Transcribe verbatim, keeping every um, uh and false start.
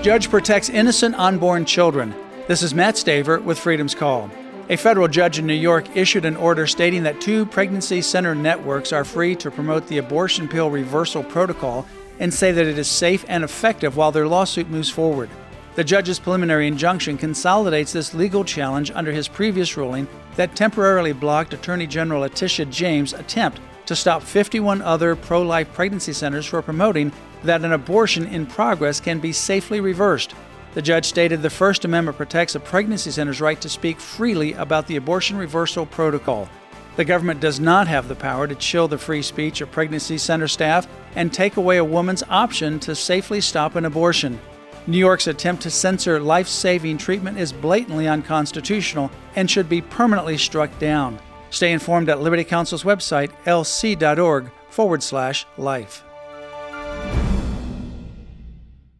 Judge protects innocent unborn children. This is Matt Staver with Freedom's Call. A federal judge in New York issued an order stating that two pregnancy center networks are free to promote the abortion pill reversal protocol and say that it is safe and effective while their lawsuit moves forward. The judge's preliminary injunction consolidates this legal challenge under his previous ruling that temporarily blocked Attorney General Letitia James' attempt to stop fifty-one other pro-life pregnancy centers from promoting that an abortion in progress can be safely reversed. The judge stated the First Amendment protects a pregnancy center's right to speak freely about the abortion reversal protocol. The government does not have the power to chill the free speech of pregnancy center staff and take away a woman's option to safely stop an abortion. New York's attempt to censor life-saving treatment is blatantly unconstitutional and should be permanently struck down. Stay informed at Liberty Counsel's website, lc.org forward slash life.